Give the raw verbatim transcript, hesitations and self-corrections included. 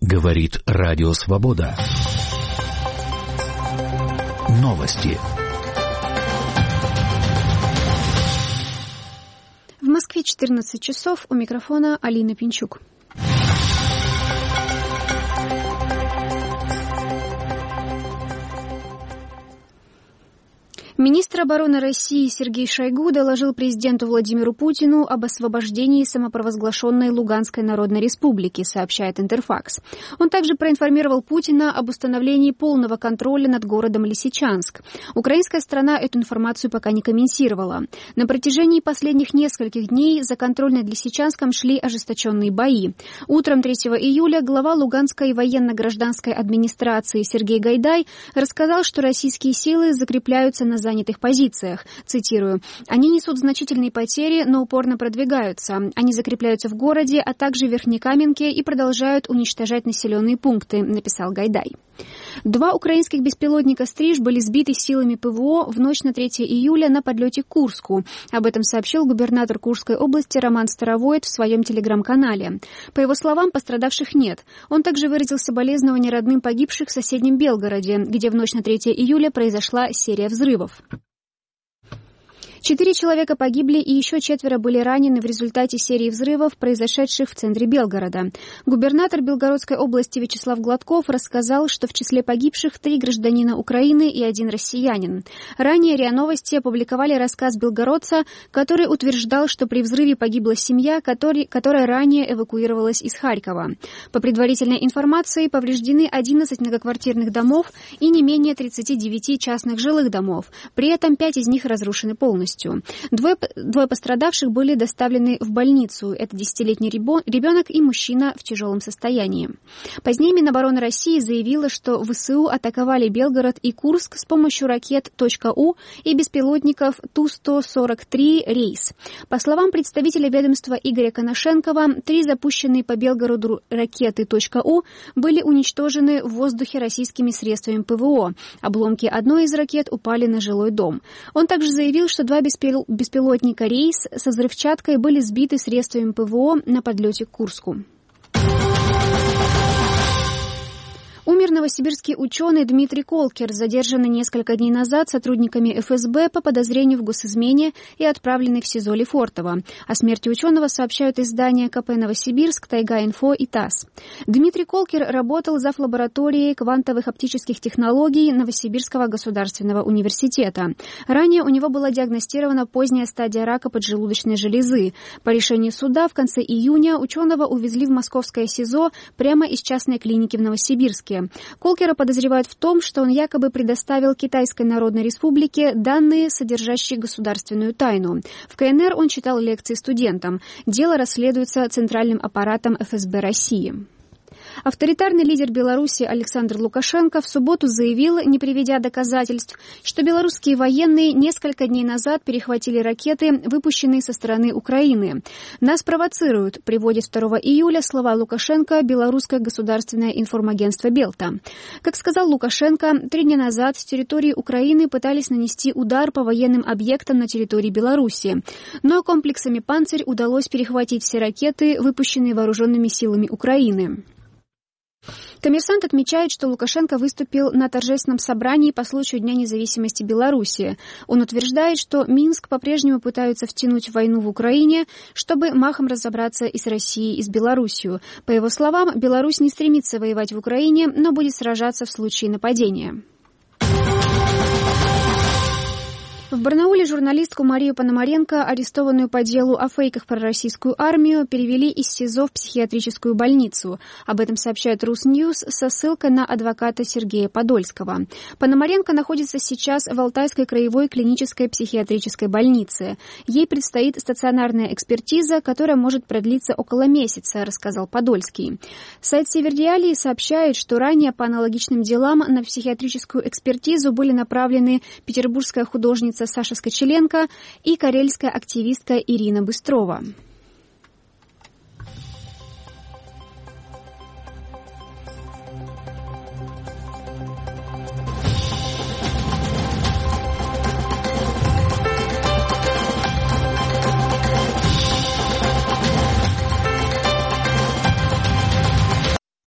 Говорит Радио Свобода. Новости. В Москве четырнадцать часов. У микрофона Алина Пинчук. Министр обороны России Сергей Шойгу доложил президенту Владимиру Путину об освобождении самопровозглашенной Луганской Народной Республики, сообщает Интерфакс. Он также проинформировал Путина об установлении полного контроля над городом Лисичанск. Украинская сторона эту информацию пока не комментировала. На протяжении последних нескольких дней за контроль над Лисичанском шли ожесточенные бои. Утром третьего июля глава Луганской военно-гражданской администрации Сергей Гайдай рассказал, что российские силы закрепляются на занятых позициях. Цитирую: «Они несут значительные потери, но упорно продвигаются. Они закрепляются в городе, а также в Верхнекаменке и продолжают уничтожать населенные пункты», написал Гайдай. Два украинских беспилотника «Стриж» были сбиты силами ПВО в ночь на третье июля на подлете к Курску. Об этом сообщил губернатор Курской области Роман Старовойт в своем телеграм-канале. По его словам, пострадавших нет. Он также выразил соболезнования родным погибших в соседнем Белгороде, где в ночь на третье июля произошла серия взрывов. Четыре человека погибли и еще четверо были ранены в результате серии взрывов, произошедших в центре Белгорода. Губернатор Белгородской области Вячеслав Гладков рассказал, что в числе погибших три гражданина Украины и один россиянин. Ранее РИА Новости опубликовали рассказ белгородца, который утверждал, что при взрыве погибла семья, который, которая ранее эвакуировалась из Харькова. По предварительной информации, повреждены одиннадцать многоквартирных домов и не менее тридцати девяти частных жилых домов. При этом пять из них разрушены полностью. Двое, двое пострадавших были доставлены в больницу. Это десятилетний ребенок и мужчина в тяжелом состоянии. Позднее Минобороны России заявила, что ВСУ атаковали Белгород и Курск с помощью ракет .У и беспилотников Ту сто сорок три «Рейс». По словам представителя ведомства Игоря Коношенкова, три запущенные по Белгороду ракеты .У были уничтожены в воздухе российскими средствами ПВО. Обломки одной из ракет упали на жилой дом. Он также заявил, что два беспилотника «Рейс» со взрывчаткой были сбиты средствами ПВО на подлете к Курску. Умер новосибирский ученый Дмитрий Колкер, задержанный несколько дней назад сотрудниками эф эс бэ по подозрению в госизмене и отправленный в СИЗО Лефортово. О смерти ученого сообщают издания ка пэ «Новосибирск», «Тайга-Инфо» и ТАСС. Дмитрий Колкер работал зав. Лабораторией квантовых оптических технологий Новосибирского государственного университета. Ранее у него была диагностирована поздняя стадия рака поджелудочной железы. По решению суда в конце июня ученого увезли в московское СИЗО прямо из частной клиники в Новосибирске. Колкера подозревают в том, что он якобы предоставил Китайской Народной Республике данные, содержащие государственную тайну. В ка эн эр он читал лекции студентам. Дело расследуется Центральным аппаратом эф эс бэ России. Авторитарный лидер Беларуси Александр Лукашенко в субботу заявил, не приведя доказательств, что белорусские военные несколько дней назад перехватили ракеты, выпущенные со стороны Украины. «Нас провоцируют», приводит второго июля слова Лукашенко белорусское государственное информагентство «Белта». Как сказал Лукашенко, три дня назад с территории Украины пытались нанести удар по военным объектам на территории Беларуси. Но комплексами «Панцирь» удалось перехватить все ракеты, выпущенные вооруженными силами Украины. Коммерсант отмечает, что Лукашенко выступил на торжественном собрании по случаю Дня независимости Беларуси. Он утверждает, что Минск по-прежнему пытаются втянуть в войну в Украине, чтобы махом разобраться и с Россией, и с Беларусью. По его словам, Беларусь не стремится воевать в Украине, но будет сражаться в случае нападения. В Барнауле журналистку Марию Пономаренко, арестованную по делу о фейках про российскую армию, перевели из СИЗО в психиатрическую больницу. Об этом сообщает Русньюз со ссылкой на адвоката Сергея Подольского. Пономаренко находится сейчас в Алтайской краевой клинической психиатрической больнице. Ей предстоит стационарная экспертиза, которая может продлиться около месяца, рассказал Подольский. Сайт Северреалии сообщает, что ранее по аналогичным делам на психиатрическую экспертизу были направлены петербургская художница Саша Скочеленко и карельская активистка Ирина Быстрова.